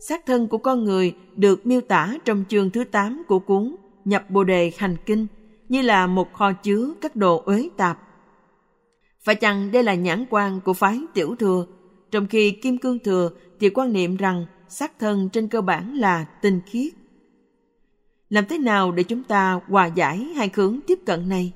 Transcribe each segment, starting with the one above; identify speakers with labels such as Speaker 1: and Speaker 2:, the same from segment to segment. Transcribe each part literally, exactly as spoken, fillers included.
Speaker 1: Xác thân của con người được miêu tả trong chương thứ tám của cuốn Nhập Bồ Đề Hành Kinh như là một kho chứa các đồ uế tạp. Phải chăng đây là nhãn quan của phái Tiểu Thừa, trong khi Kim Cương Thừa thì quan niệm rằng xác thân trên cơ bản là tinh khiết? Làm thế nào để chúng ta hòa giải hai hướng tiếp cận này?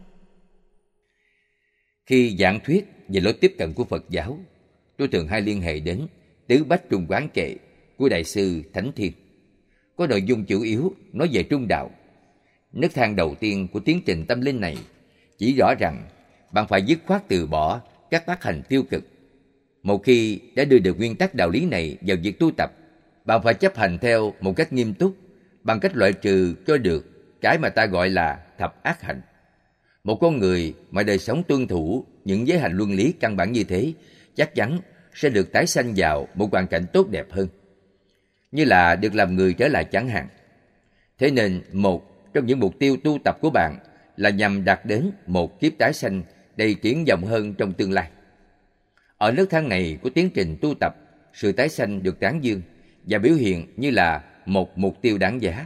Speaker 2: Khi giảng thuyết về lối tiếp cận của Phật giáo, tôi thường hay liên hệ đến Tứ Bách Trung Quán Kệ của Đại sư Thánh Thiên. Có nội dung chủ yếu nói về trung đạo. Nấc thang đầu tiên của tiến trình tâm linh này chỉ rõ rằng bạn phải dứt khoát từ bỏ các tác hành tiêu cực. Một khi đã đưa được nguyên tắc đạo lý này vào việc tu tập, bạn phải chấp hành theo một cách nghiêm túc bằng cách loại trừ cho được cái mà ta gọi là thập ác hạnh. Một con người mà đời sống tuân thủ những giới hành luân lý căn bản như thế chắc chắn sẽ được tái sanh vào một hoàn cảnh tốt đẹp hơn, như là được làm người trở lại chẳng hạn. Thế nên một trong những mục tiêu tu tập của bạn là nhằm đạt đến một kiếp tái sanh đầy triển vọng hơn trong tương lai. Ở nấc thang này của tiến trình tu tập, sự tái sanh được tán dương và biểu hiện như là một mục tiêu đáng giá.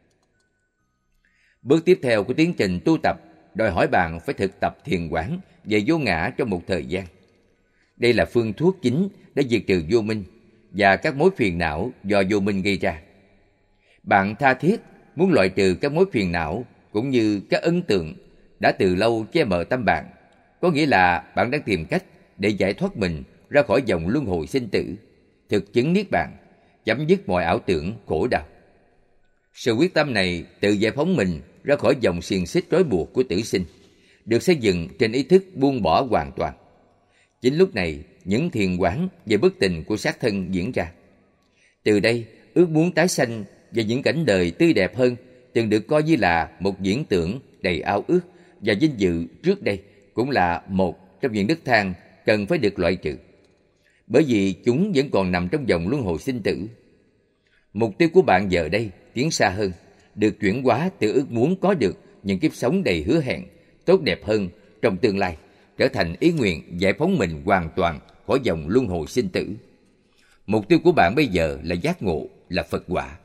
Speaker 2: Bước tiếp theo của tiến trình tu tập đòi hỏi bạn phải thực tập thiền quán về vô ngã trong một thời gian. Đây là phương thuốc chính để diệt trừ vô minh và các mối phiền não do vô minh gây ra. Bạn tha thiết muốn loại trừ các mối phiền não cũng như các ấn tượng đã từ lâu che mờ tâm bạn, có nghĩa là bạn đang tìm cách để giải thoát mình ra khỏi vòng luân hồi sinh tử, thực chứng niết bàn, chấm dứt mọi ảo tưởng khổ đau. Sự quyết tâm này tự giải phóng mình ra khỏi vòng xiềng xích trói buộc của tử sinh, được xây dựng trên ý thức buông bỏ hoàn toàn. Chính lúc này, những thiền quán về bất tình của xác thân diễn ra. Từ đây, ước muốn tái sanh và những cảnh đời tươi đẹp hơn từng được coi như là một viễn tưởng đầy ao ước và vinh dự trước đây cũng là một trong những nấc thang cần phải được loại trừ, bởi vì chúng vẫn còn nằm trong vòng luân hồi sinh tử. Mục tiêu của bạn giờ đây tiến xa hơn, được chuyển hóa từ ước muốn có được những kiếp sống đầy hứa hẹn, tốt đẹp hơn trong tương lai, trở thành ý nguyện giải phóng mình hoàn toàn khỏi vòng luân hồi sinh tử. Mục tiêu của bạn bây giờ là giác ngộ, là Phật quả.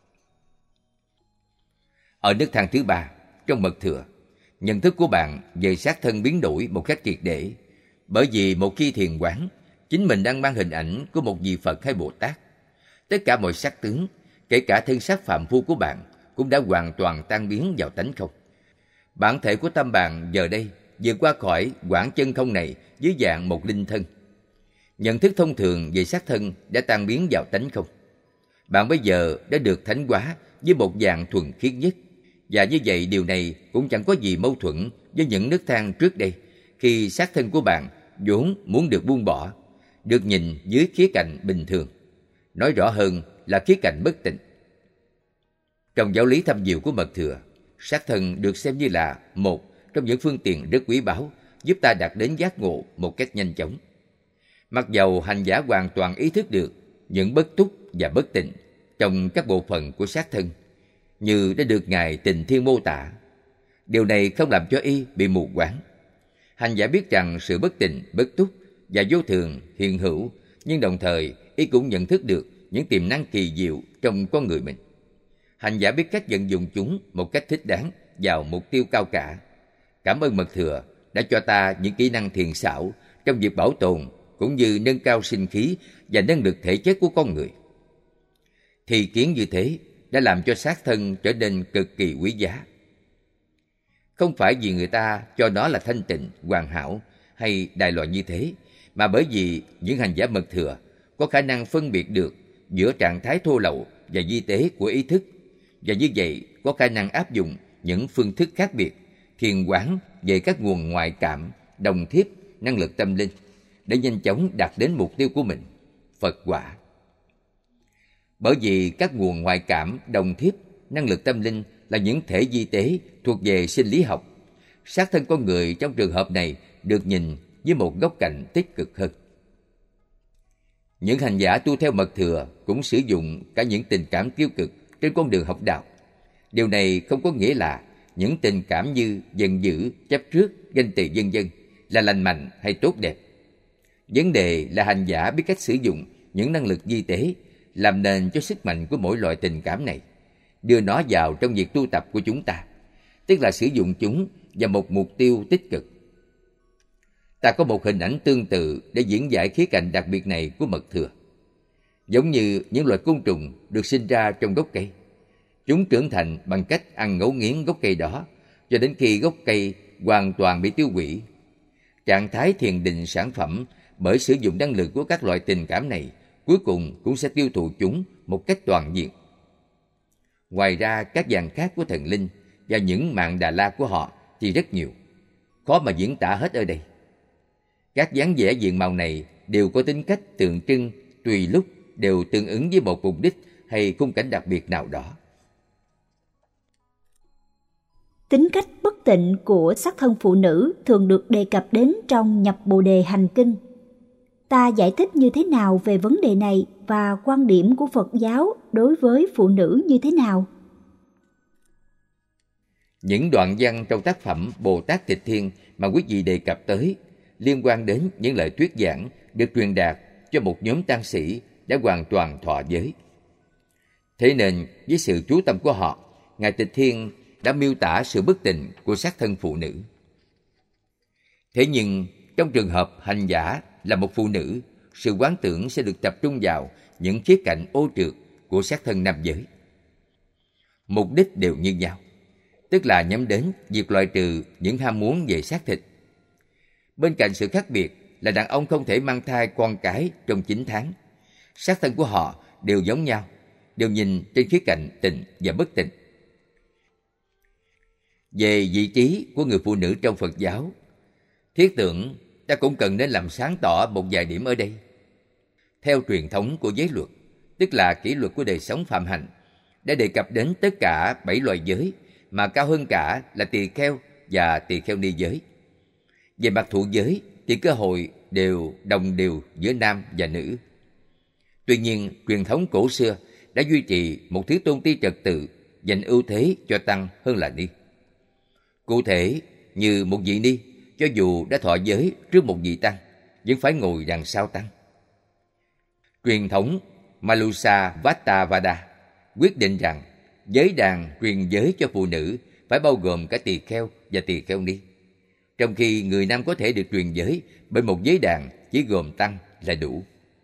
Speaker 2: Ở nấc thang thứ ba, trong mật thừa, nhận thức của bạn về xác thân biến đổi một cách triệt để, bởi vì một khi thiền quán, chính mình đang mang hình ảnh của một vị Phật hay Bồ Tát. Tất cả mọi sắc tướng, kể cả thân xác phàm phu của bạn, cũng đã hoàn toàn tan biến vào tánh không. Bản thể của tâm bạn giờ đây vượt qua khỏi quãng chân không này dưới dạng một linh thân. Nhận thức thông thường về xác thân đã tan biến vào tánh không. Bạn bây giờ đã được thánh hóa với một dạng thuần khiết nhất, và như vậy điều này cũng chẳng có gì mâu thuẫn với những nấc thang trước đây, khi xác thân của bạn vốn muốn được buông bỏ, được nhìn dưới khía cạnh bình thường, nói rõ hơn là khía cạnh bất tịnh. Trong giáo lý thâm diệu của mật thừa, xác thân được xem như là một trong những phương tiện rất quý báu giúp ta đạt đến giác ngộ một cách nhanh chóng. Mặc dầu hành giả hoàn toàn ý thức được những bất túc và bất tịnh trong các bộ phận của xác thân, như đã được Ngài Tình Thiên mô tả, điều này không làm cho y bị mù quáng. Hành giả biết rằng sự bất tịnh, bất túc và vô thường hiện hữu, nhưng đồng thời y cũng nhận thức được những tiềm năng kỳ diệu trong con người mình. Hành giả biết cách vận dụng chúng một cách thích đáng vào mục tiêu cao cả. Cảm ơn mật thừa đã cho ta những kỹ năng thiền xảo trong việc bảo tồn cũng như nâng cao sinh khí và năng lực thể chất của con người. Thì kiến như thế đã làm cho xác thân trở nên cực kỳ quý giá. Không phải vì người ta cho nó là thanh tịnh, hoàn hảo hay đại loại như thế, mà bởi vì những hành giả mật thừa có khả năng phân biệt được giữa trạng thái thô lậu và vi tế của ý thức, và như vậy có khả năng áp dụng những phương thức khác biệt, thiền quán về các nguồn ngoại cảm, đồng thiếp, năng lực tâm linh, để nhanh chóng đạt đến mục tiêu của mình, Phật quả. Bởi vì các nguồn ngoại cảm, đồng thiếp, năng lực tâm linh là những thể vi tế thuộc về sinh lý học. Xác thân con người trong trường hợp này được nhìn với một góc cạnh tích cực hơn. Những hành giả tu theo mật thừa cũng sử dụng cả những tình cảm tiêu cực trên con đường học đạo. Điều này không có nghĩa là những tình cảm như giận dữ, chấp trước, ganh tị vân vân là lành mạnh hay tốt đẹp. Vấn đề là hành giả biết cách sử dụng những năng lực vi tế làm nền cho sức mạnh của mỗi loại tình cảm này, đưa nó vào trong việc tu tập của chúng ta, tức là sử dụng chúng vào một mục tiêu tích cực. Ta có một hình ảnh tương tự để diễn giải khía cạnh đặc biệt này của mật thừa. Giống như những loài côn trùng được sinh ra trong gốc cây, chúng trưởng thành bằng cách ăn ngấu nghiến gốc cây đó cho đến khi gốc cây hoàn toàn bị tiêu hủy. Trạng thái thiền định sản phẩm bởi sử dụng năng lượng của các loại tình cảm này cuối cùng cũng sẽ tiêu thụ chúng một cách toàn diện. Ngoài ra, các dạng khác của thần linh và những mạng Đà La của họ thì rất nhiều, khó mà diễn tả hết ở đây. Các dáng vẻ diện mạo này đều có tính cách tượng trưng, tùy lúc đều tương ứng với một mục đích hay khung cảnh đặc biệt nào đó.
Speaker 3: Tính cách bất tịnh của sắc thân phụ nữ thường được đề cập đến trong Nhập Bồ Đề Hành Kinh. Ta giải thích như thế nào về vấn đề này và quan điểm của Phật giáo đối với phụ nữ như thế nào?
Speaker 2: Những đoạn văn trong tác phẩm Bồ Tát Tịch Thiên mà quý vị đề cập tới liên quan đến những lời thuyết giảng được truyền đạt cho một nhóm tăng sĩ đã hoàn toàn thọ giới. Thế nên, với sự chú tâm của họ, Ngài Tịch Thiên đã miêu tả sự bất tịnh của sắc thân phụ nữ. Thế nhưng, trong trường hợp hành giả là một phụ nữ, sự quán tưởng sẽ được tập trung vào những khía cạnh ô trượt của sắc thân nam giới. Mục đích đều như nhau, tức là nhắm đến việc loại trừ những ham muốn về xác thịt. Bên cạnh sự khác biệt là đàn ông không thể mang thai con cái trong chín tháng. Sắc thân của họ đều giống nhau, đều nhìn trên khía cạnh tịnh và bất tịnh. Về vị trí của người phụ nữ trong Phật giáo, thiết tưởng ta cũng cần nên làm sáng tỏ một vài điểm ở đây. Theo truyền thống của giới luật, tức là kỷ luật của đời sống phạm hạnh, đã đề cập đến tất cả bảy loại giới, mà cao hơn cả là tỳ kheo và tỳ kheo ni giới. Về mặt thụ giới thì cơ hội đều đồng đều giữa nam và nữ. Tuy nhiên, truyền thống cổ xưa đã duy trì một thứ tôn ti trật tự dành ưu thế cho tăng hơn là ni. Cụ thể, như một vị ni, cho dù đã thọ giới trước một vị tăng, vẫn phải ngồi đằng sau tăng. Truyền thống Malusa Vattavada quyết định rằng giới đàn truyền giới cho phụ nữ phải bao gồm cả tỳ kheo và tỳ kheo ni, trong khi người nam có thể được truyền giới bởi một giới đàn chỉ gồm tăng là đủ.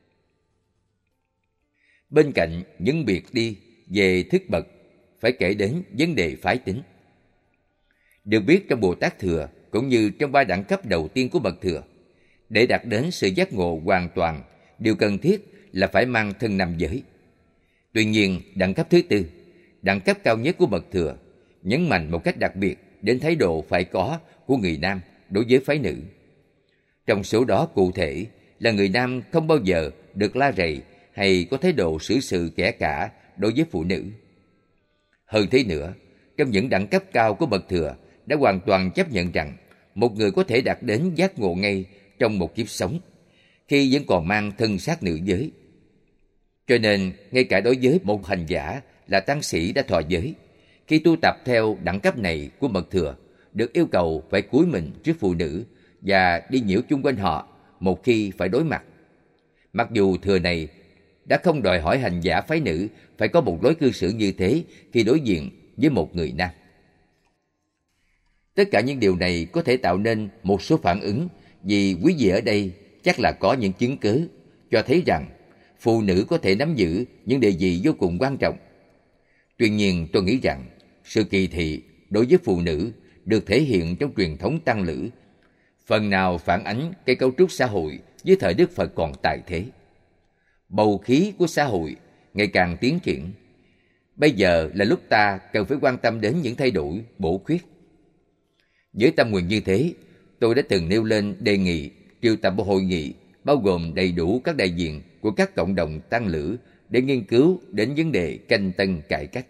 Speaker 2: Bên cạnh những biệt đi về thức bậc, phải kể đến vấn đề phái tính. Được biết trong Bồ Tát Thừa cũng như trong ba đẳng cấp đầu tiên của bậc thừa, để đạt đến sự giác ngộ hoàn toàn, điều cần thiết là phải mang thân nam giới. Tuy nhiên, đẳng cấp thứ tư, đẳng cấp cao nhất của bậc thừa, nhấn mạnh một cách đặc biệt đến thái độ phải có của người nam đối với phái nữ. Trong số đó cụ thể là người nam không bao giờ được la rầy hay có thái độ xử sự kẻ cả đối với phụ nữ. Hơn thế nữa, trong những đẳng cấp cao của bậc thừa đã hoàn toàn chấp nhận rằng một người có thể đạt đến giác ngộ ngay trong một kiếp sống, khi vẫn còn mang thân xác nữ giới. Cho nên, ngay cả đối với một hành giả là tăng sĩ đã thọ giới, khi tu tập theo đẳng cấp này của bậc thừa, được yêu cầu phải cúi mình trước phụ nữ và đi nhiễu chung quanh họ một khi phải đối mặt. Mặc dù thừa này đã không đòi hỏi hành giả phái nữ phải có một lối cư xử như thế khi đối diện với một người nam. Tất cả những điều này có thể tạo nên một số phản ứng, vì quý vị ở đây chắc là có những chứng cứ cho thấy rằng phụ nữ có thể nắm giữ những địa vị vô cùng quan trọng. Tuy nhiên, tôi nghĩ rằng sự kỳ thị đối với phụ nữ được thể hiện trong truyền thống tăng lữ, phần nào phản ánh cái cấu trúc xã hội dưới thời Đức Phật còn tại thế. Bầu khí của xã hội ngày càng tiến triển. Bây giờ là lúc ta cần phải quan tâm đến những thay đổi bổ khuyết. Với tâm nguyện như thế, tôi đã từng nêu lên đề nghị triệu tập một hội nghị bao gồm đầy đủ các đại diện của các cộng đồng tăng lữ để nghiên cứu đến vấn đề canh tân cải cách.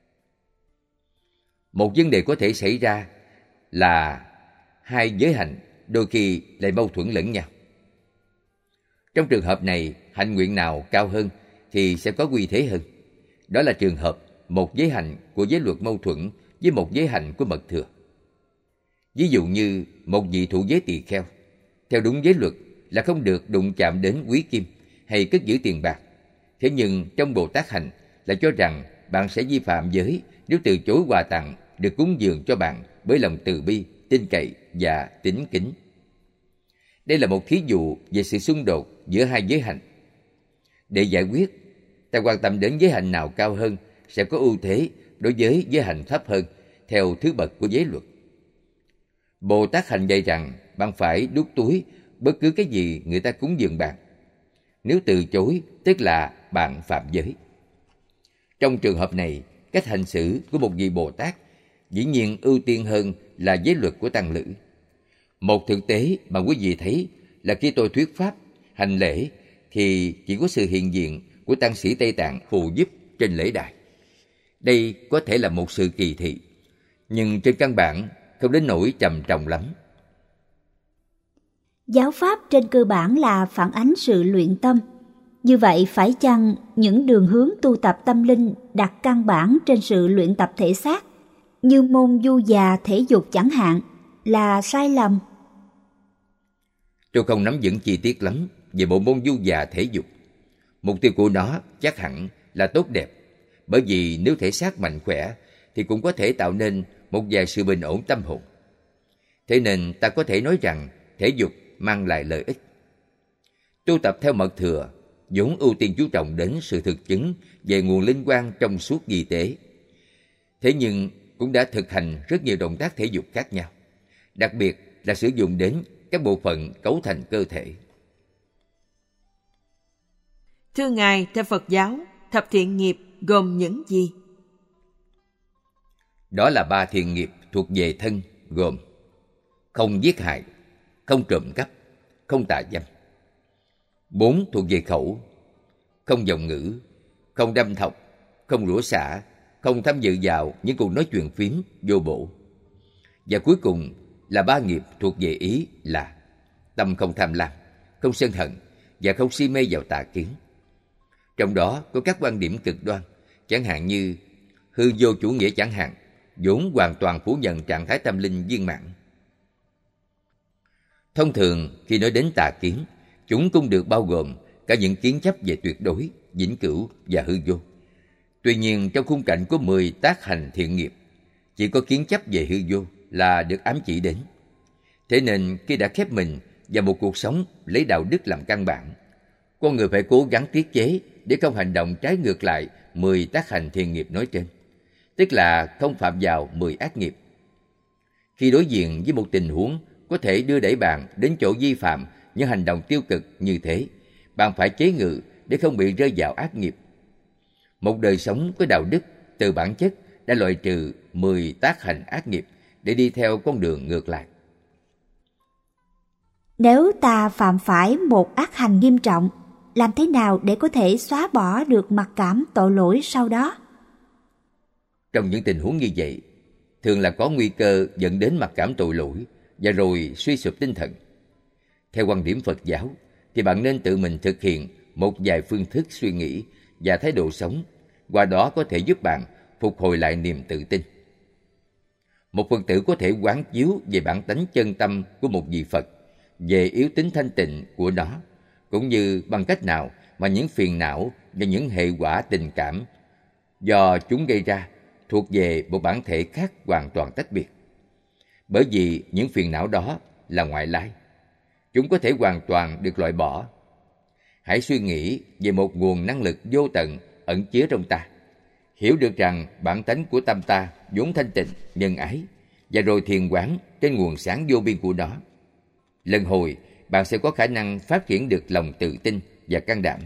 Speaker 2: Một vấn đề có thể xảy ra là hai giới hạnh đôi khi lại mâu thuẫn lẫn nhau. Trong trường hợp này, hạnh nguyện nào cao hơn thì sẽ có quy thế hơn. Đó là trường hợp một giới hạnh của giới luật mâu thuẫn với một giới hạnh của mật thừa. Ví dụ như một vị thụ giới tỳ kheo, theo đúng giới luật là không được đụng chạm đến quý kim hay cất giữ tiền bạc, Thế nhưng trong Bồ Tát hành lại cho rằng bạn sẽ vi phạm giới nếu từ chối quà tặng được cúng dường cho bạn bởi lòng từ bi, tin cậy và tín kính. Đây là một thí dụ về sự xung đột giữa hai giới hạnh. Để giải quyết, ta quan tâm đến giới hạnh nào cao hơn sẽ có ưu thế đối với giới hạnh thấp hơn theo thứ bậc của giới luật. Bồ Tát hành dạy rằng bạn phải đút túi bất cứ cái gì người ta cúng dường bạn. Nếu từ chối, tức là bạn phạm giới. Trong trường hợp này, cách hành xử của một vị Bồ Tát dĩ nhiên ưu tiên hơn là giới luật của tăng lữ. Một thực tế mà quý vị thấy là khi tôi thuyết pháp, hành lễ thì chỉ có sự hiện diện của tăng sĩ Tây Tạng phụ giúp trên lễ đài. Đây có thể là một sự kỳ thị, nhưng trên căn bản không đến nỗi trầm trọng lắm.
Speaker 3: Giáo pháp trên cơ bản là phản ánh sự luyện tâm. Như vậy phải chăng những đường hướng tu tập tâm linh đặt căn bản trên sự luyện tập thể xác, như môn du già thể dục chẳng hạn, là sai lầm?
Speaker 2: Tôi không nắm vững chi tiết lắm về bộ môn du già thể dục. Mục tiêu của nó chắc hẳn là tốt đẹp, bởi vì nếu thể xác mạnh khỏe thì cũng có thể tạo nên một vài sự bình ổn tâm hồn. Thế nên ta có thể nói rằng thể dục mang lại lợi ích. Tu tập theo mật thừa vốn ưu tiên chú trọng đến sự thực chứng về nguồn linh quang trong suốt vi tế. Thế nhưng cũng đã thực hành rất nhiều động tác thể dục khác nhau, đặc biệt là sử dụng đến các bộ phận cấu thành cơ thể.
Speaker 1: Thưa Ngài, theo Phật giáo, thập thiện nghiệp gồm những gì?
Speaker 2: Đó là ba thiện nghiệp thuộc về thân, gồm không giết hại, không trộm cắp, không tà dâm. Bốn thuộc về khẩu, không vọng ngữ, không đâm thọc, không rủa xả, không tham dự vào những cuộc nói chuyện phiếm vô bổ. Và cuối cùng là ba nghiệp thuộc về ý, là tâm không tham lam, không sân hận và không si mê vào tà kiến. Trong đó có các quan điểm cực đoan, chẳng hạn như hư vô chủ nghĩa chẳng hạn, vốn hoàn toàn phủ nhận trạng thái tâm linh viên mãn. Thông thường khi nói đến tà kiến, chúng cũng được bao gồm cả những kiến chấp về tuyệt đối, vĩnh cửu và hư vô. Tuy nhiên trong khung cảnh của mười tác hành thiện nghiệp, chỉ có kiến chấp về hư vô là được ám chỉ đến. Thế nên khi đã khép mình vào một cuộc sống lấy đạo đức làm căn bản, con người phải cố gắng tiết chế để không hành động trái ngược lại mười tác hành thiện nghiệp nói trên, tức là không phạm vào mười ác nghiệp. Khi đối diện với một tình huống có thể đưa đẩy bạn đến chỗ vi phạm những hành động tiêu cực như thế, bạn phải chế ngự để không bị rơi vào ác nghiệp. Một đời sống có đạo đức từ bản chất đã loại trừ mười tác hành ác nghiệp để đi theo con đường ngược lại.
Speaker 3: Nếu ta phạm phải một ác hành nghiêm trọng, làm thế nào để có thể xóa bỏ được mặc cảm tội lỗi sau đó?
Speaker 2: Trong những tình huống như vậy, thường là có nguy cơ dẫn đến mặc cảm tội lỗi và rồi suy sụp tinh thần. Theo quan điểm Phật giáo, thì bạn nên tự mình thực hiện một vài phương thức suy nghĩ và thái độ sống, qua đó có thể giúp bạn phục hồi lại niềm tự tin. Một Phật tử có thể quán chiếu về bản tánh chân tâm của một vị Phật, về yếu tính thanh tịnh của nó, cũng như bằng cách nào mà những phiền não và những hệ quả tình cảm do chúng gây ra thuộc về một bản thể khác hoàn toàn tách biệt. Bởi vì những phiền não đó là ngoại lai, chúng có thể hoàn toàn được loại bỏ. Hãy suy nghĩ về một nguồn năng lực vô tận ẩn chứa trong ta, hiểu được rằng bản tánh của tâm ta vốn thanh tịnh, nhân ái, và rồi thiền quán trên nguồn sáng vô biên của nó. Lần hồi, bạn sẽ có khả năng phát triển được lòng tự tin và can đảm.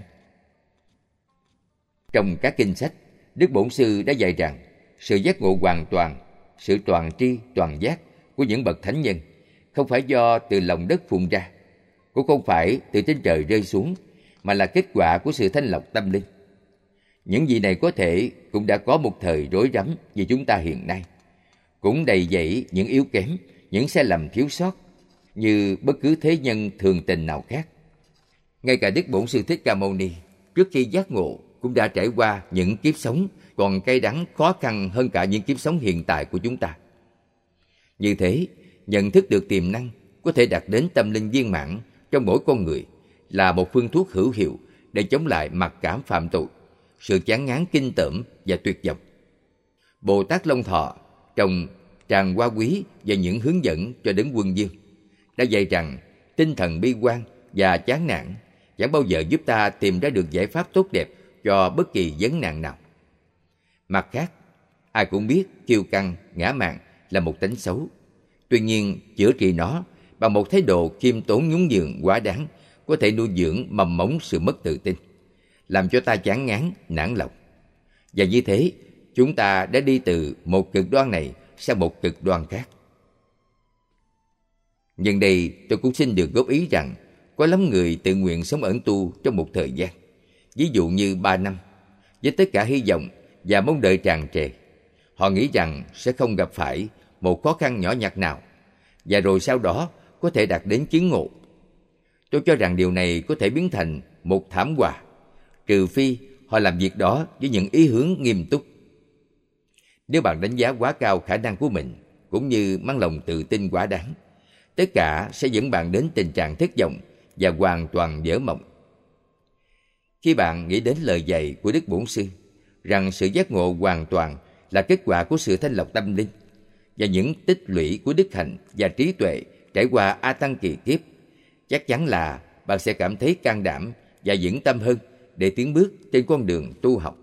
Speaker 2: Trong các kinh sách, Đức Bổn Sư đã dạy rằng sự giác ngộ hoàn toàn, sự toàn tri, toàn giác của những bậc thánh nhân không phải do từ lòng đất phun ra, cũng không phải từ trên trời rơi xuống, mà là kết quả của sự thanh lọc tâm linh. Những gì này có thể cũng đã có một thời rối rắm như chúng ta hiện nay, cũng đầy dẫy những yếu kém, những sai lầm thiếu sót như bất cứ thế nhân thường tình nào khác. Ngay cả Đức Bổn Sư Thích Ca Mâu Ni trước khi giác ngộ cũng đã trải qua những kiếp sống còn cay đắng khó khăn hơn cả những kiếp sống hiện tại của chúng ta. Như thế, nhận thức được tiềm năng có thể đạt đến tâm linh viên mãn trong mỗi con người là một phương thuốc hữu hiệu để chống lại mặc cảm phạm tội, sự chán ngán kinh tởm và tuyệt vọng. Bồ Tát Long Thọ trong Tràng Hoa Quý và những hướng dẫn cho đến Quân Dương đã dạy rằng tinh thần bi quan và chán nản chẳng bao giờ giúp ta tìm ra được giải pháp tốt đẹp cho bất kỳ vấn nạn nào. Mặt khác, ai cũng biết kiêu căng, ngã mạn là một tánh xấu. Tuy nhiên, chữa trị nó bằng một thái độ khiêm tốn nhún nhường quá đáng có thể nuôi dưỡng mầm mống sự mất tự tin, làm cho ta chán ngán, nản lòng. Và như thế, chúng ta đã đi từ một cực đoan này sang một cực đoan khác. Nhân đây tôi cũng xin được góp ý rằng có lắm người tự nguyện sống ẩn tu trong một thời gian, ví dụ như ba năm, với tất cả hy vọng và mong đợi tràn trề. Họ nghĩ rằng sẽ không gặp phải một khó khăn nhỏ nhặt nào, và rồi sau đó có thể đạt đến chứng ngộ. Tôi cho rằng điều này có thể biến thành một thảm họa, trừ phi họ làm việc đó với những ý hướng nghiêm túc. Nếu bạn đánh giá quá cao khả năng của mình, cũng như mang lòng tự tin quá đáng, tất cả sẽ dẫn bạn đến tình trạng thất vọng và hoàn toàn vỡ mộng. Khi bạn nghĩ đến lời dạy của Đức Bổn Sư rằng sự giác ngộ hoàn toàn là kết quả của sự thanh lọc tâm linh và những tích lũy của đức hạnh và trí tuệ trải qua a tăng kỳ kiếp, chắc chắn là bạn sẽ cảm thấy can đảm và vững tâm hơn để tiến bước trên con đường tu học.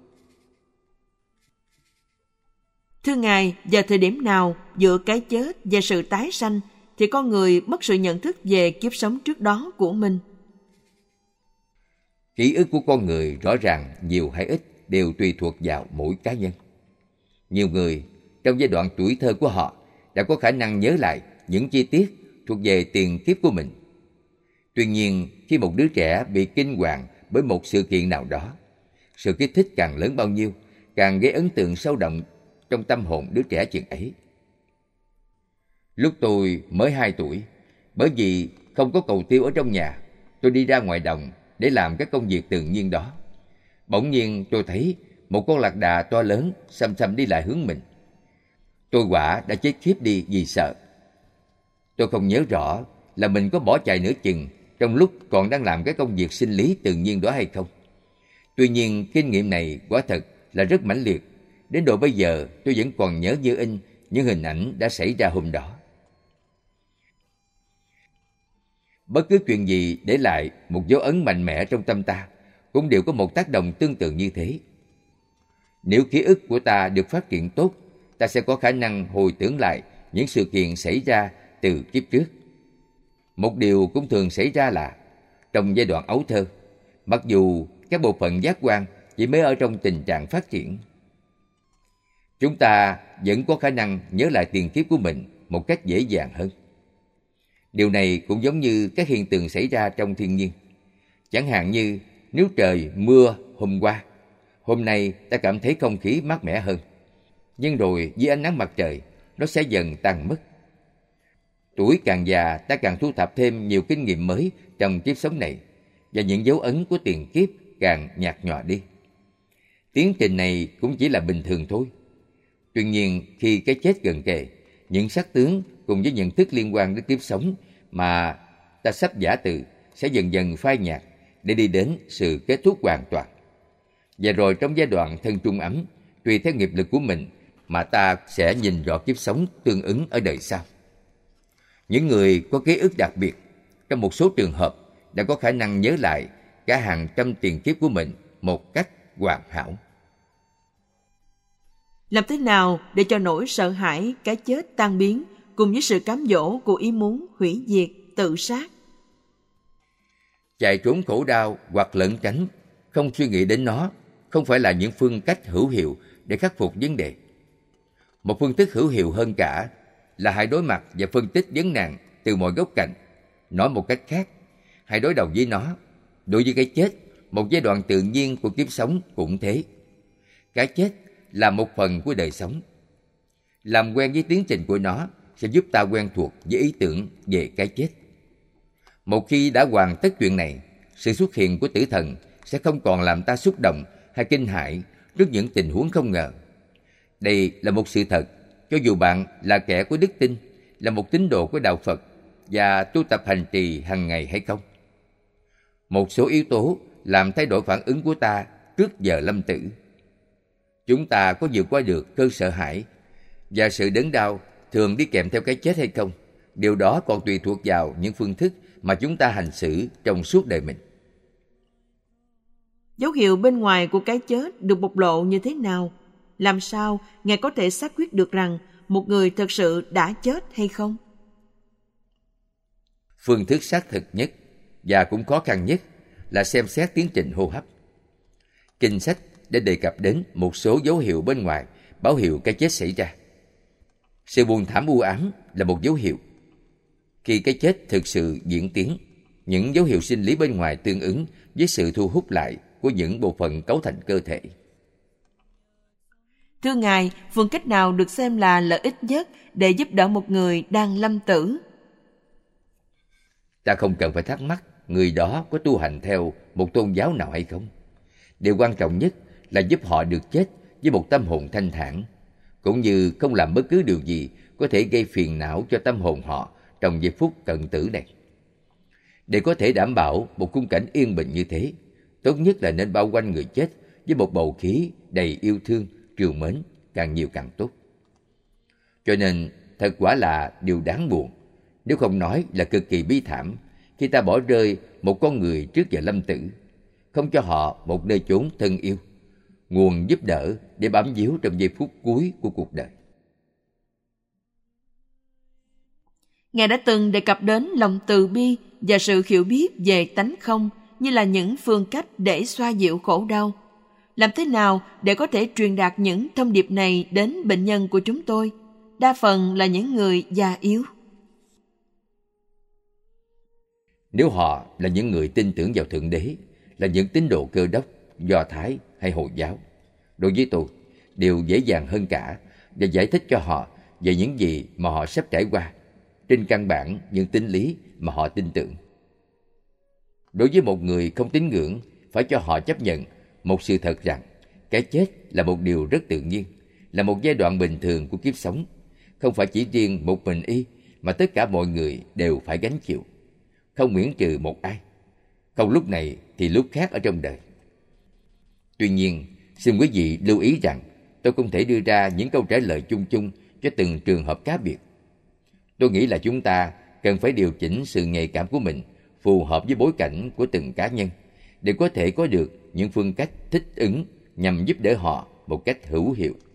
Speaker 1: Thưa Ngài, vào thời điểm nào giữa cái chết và sự tái sanh thì con người mất sự nhận thức về kiếp sống trước đó của mình?
Speaker 2: Ký ức của con người rõ ràng nhiều hay ít đều tùy thuộc vào mỗi cá nhân. Nhiều người trong giai đoạn tuổi thơ của họ đã có khả năng nhớ lại những chi tiết thuộc về tiền kiếp của mình. Tuy nhiên, khi một đứa trẻ bị kinh hoàng bởi một sự kiện nào đó, sự kích thích càng lớn bao nhiêu, càng gây ấn tượng sâu đậm trong tâm hồn đứa trẻ chừng ấy. Lúc tôi mới hai tuổi, bởi vì không có cầu tiêu ở trong nhà, tôi đi ra ngoài đồng để làm các công việc tự nhiên đó. Bỗng nhiên tôi thấy một con lạc đà to lớn xăm xăm đi lại hướng mình. Tôi quả đã chết khiếp đi vì sợ. Tôi không nhớ rõ là mình có bỏ chạy nửa chừng trong lúc còn đang làm cái công việc sinh lý tự nhiên đó hay không. Tuy nhiên, kinh nghiệm này quả thật là rất mãnh liệt. Đến độ bây giờ tôi vẫn còn nhớ như in những hình ảnh đã xảy ra hôm đó. Bất cứ chuyện gì để lại một dấu ấn mạnh mẽ trong tâm ta cũng đều có một tác động tương tự như thế. Nếu ký ức của ta được phát triển tốt, ta sẽ có khả năng hồi tưởng lại những sự kiện xảy ra từ kiếp trước. Một điều cũng thường xảy ra là trong giai đoạn ấu thơ, mặc dù các bộ phận giác quan chỉ mới ở trong tình trạng phát triển, chúng ta vẫn có khả năng nhớ lại tiền kiếp của mình một cách dễ dàng hơn. Điều này cũng giống như các hiện tượng xảy ra trong thiên nhiên. Chẳng hạn như nếu trời mưa hôm qua, hôm nay ta cảm thấy không khí mát mẻ hơn, nhưng rồi dưới ánh nắng mặt trời, nó sẽ dần tan mất. Tuổi càng già, ta càng thu thập thêm nhiều kinh nghiệm mới trong kiếp sống này, và những dấu ấn của tiền kiếp càng nhạt nhòa đi. Tiến trình này cũng chỉ là bình thường thôi. Tuy nhiên, khi cái chết gần kề, những sắc tướng cùng với nhận thức liên quan đến kiếp sống mà ta sắp giả từ sẽ dần dần phai nhạt để đi đến sự kết thúc hoàn toàn. Và rồi trong giai đoạn thân trung ấm, tùy theo nghiệp lực của mình mà ta sẽ nhìn rõ kiếp sống tương ứng ở đời sau. Những người có ký ức đặc biệt, trong một số trường hợp đã có khả năng nhớ lại cả hàng trăm tiền kiếp của mình một cách hoàn hảo.
Speaker 1: Làm thế nào để cho nỗi sợ hãi cái chết tan biến cùng với sự cám dỗ của ý muốn hủy diệt, tự sát?
Speaker 2: Chạy trốn khổ đau hoặc lẩn tránh, không suy nghĩ đến nó, không phải là những phương cách hữu hiệu để khắc phục vấn đề. Một phương thức hữu hiệu hơn cả là hãy đối mặt và phân tích vấn nạn từ mọi góc cạnh. Nói một cách khác, hãy đối đầu với nó. Đối với cái chết, một giai đoạn tự nhiên của kiếp sống cũng thế. Cái chết là một phần của đời sống. Làm quen với tiến trình của nó sẽ giúp ta quen thuộc với ý tưởng về cái chết. Một khi đã hoàn tất chuyện này, sự xuất hiện của tử thần sẽ không còn làm ta xúc động hay kinh hãi trước những tình huống không ngờ. Đây là một sự thật, cho dù bạn là kẻ của đức tin, là một tín đồ của đạo Phật và tu tập hành trì hàng ngày hay không. Một số yếu tố làm thay đổi phản ứng của ta trước giờ lâm tử. Chúng ta có vượt qua được cơn sợ hãi và sự đớn đau thường đi kèm theo cái chết hay không? Điều đó còn tùy thuộc vào những phương thức mà chúng ta hành xử trong suốt đời mình.
Speaker 1: Dấu hiệu bên ngoài của cái chết được bộc lộ như thế nào? Làm sao Ngài có thể xác quyết được rằng một người thực sự đã chết hay không?
Speaker 2: Phương thức xác thực nhất và cũng khó khăn nhất là xem xét tiến trình hô hấp. Kinh sách đã đề cập đến một số dấu hiệu bên ngoài báo hiệu cái chết xảy ra. Sự buồn thảm u ám là một dấu hiệu. Khi cái chết thực sự diễn tiến, những dấu hiệu sinh lý bên ngoài tương ứng với sự thu hút lại của những bộ phận cấu thành cơ thể.
Speaker 1: Thưa Ngài, phương cách nào được xem là lợi ích nhất để giúp đỡ một người đang lâm tử?
Speaker 2: Ta không cần phải thắc mắc người đó có tu hành theo một tôn giáo nào hay không. Điều quan trọng nhất là giúp họ được chết với một tâm hồn thanh thản, cũng như không làm bất cứ điều gì có thể gây phiền não cho tâm hồn họ trong giây phút cận tử này. Để có thể đảm bảo một khung cảnh yên bình như thế, tốt nhất là nên bao quanh người chết với một bầu khí đầy yêu thương, trìu mến, càng nhiều càng tốt. Cho nên, thật quả là điều đáng buồn, nếu không nói là cực kỳ bi thảm, khi ta bỏ rơi một con người trước giờ lâm tử, không cho họ một nơi chốn thân yêu, nguồn giúp đỡ để bám víu trong giây phút cuối của cuộc đời.
Speaker 1: Ngài đã từng đề cập đến lòng từ bi và sự hiểu biết về tánh không như là những phương cách để xoa dịu khổ đau. Làm thế nào để có thể truyền đạt những thông điệp này đến bệnh nhân của chúng tôi, đa phần là những người già yếu?
Speaker 2: Nếu họ là những người tin tưởng vào Thượng Đế, là những tín đồ Cơ Đốc, Do Thái hay Hồi giáo, đối với tôi, điều dễ dàng hơn cả để giải thích cho họ về những gì mà họ sắp trải qua, trên căn bản những tín lý mà họ tin tưởng. Đối với một người không tín ngưỡng, phải cho họ chấp nhận một sự thật rằng cái chết là một điều rất tự nhiên, là một giai đoạn bình thường của kiếp sống, không phải chỉ riêng một mình y mà tất cả mọi người đều phải gánh chịu, không miễn trừ một ai, không lúc này thì lúc khác ở trong đời. Tuy nhiên, xin quý vị lưu ý rằng tôi không thể đưa ra những câu trả lời chung chung cho từng trường hợp cá biệt. Tôi nghĩ là chúng ta cần phải điều chỉnh sự nhạy cảm của mình phù hợp với bối cảnh của từng cá nhân để có thể có được những phương cách thích ứng nhằm giúp đỡ họ một cách hữu hiệu.